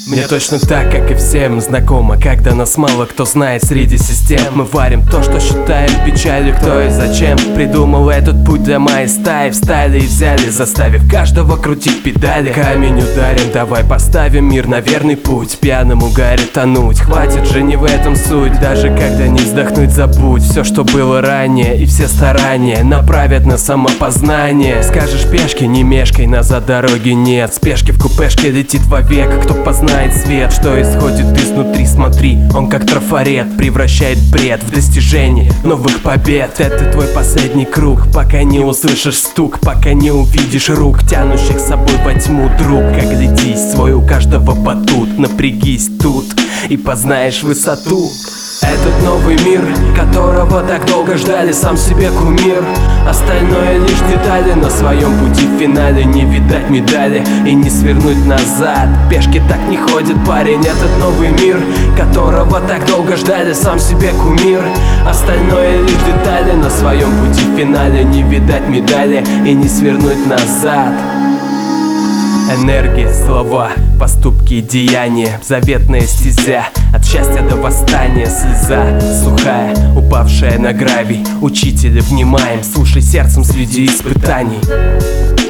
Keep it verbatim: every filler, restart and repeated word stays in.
Мне точно так, как и всем знакомо, когда нас мало кто знает среди систем. Мы варим то, что считаем печалью, кто и зачем придумал этот путь для моей стаи. Встали и взяли, заставив каждого крутить педали. Камень ударим, давай поставим мир на верный путь. Пьяным угаре тонуть, хватит же, не в этом суть. Даже когда не вздохнуть, забудь все, что было ранее, и все старания направят на самопознание. Скажешь пешки, не мешкай, назад дороги нет. Спешки в купешке летит вовек, кто познает свет, что исходит изнутри, смотри, он как трафарет превращает бред в достижение новых побед. Это твой последний круг, пока не услышишь стук, пока не увидишь рук, тянущих с собой во тьму, друг. Оглядись, свой у каждого батут, напрягись тут и познаешь высоту. Этот новый мир, которого так долго ждали, сам себе кумир. Остальное лишь детали, на своем пути в финале не видать медали и не свернуть назад. Пешки так не ходят, парень. Этот новый мир, которого так долго ждали, сам себе кумир. Остальное лишь детали, на своем пути в финале не видать медали и не свернуть назад. Энергия, слова, поступки и деяния, заветная стезя, от счастья до восстания. Слеза сухая, упавшая на гравий. Учителя, внимаем, слушай сердцем среди испытаний.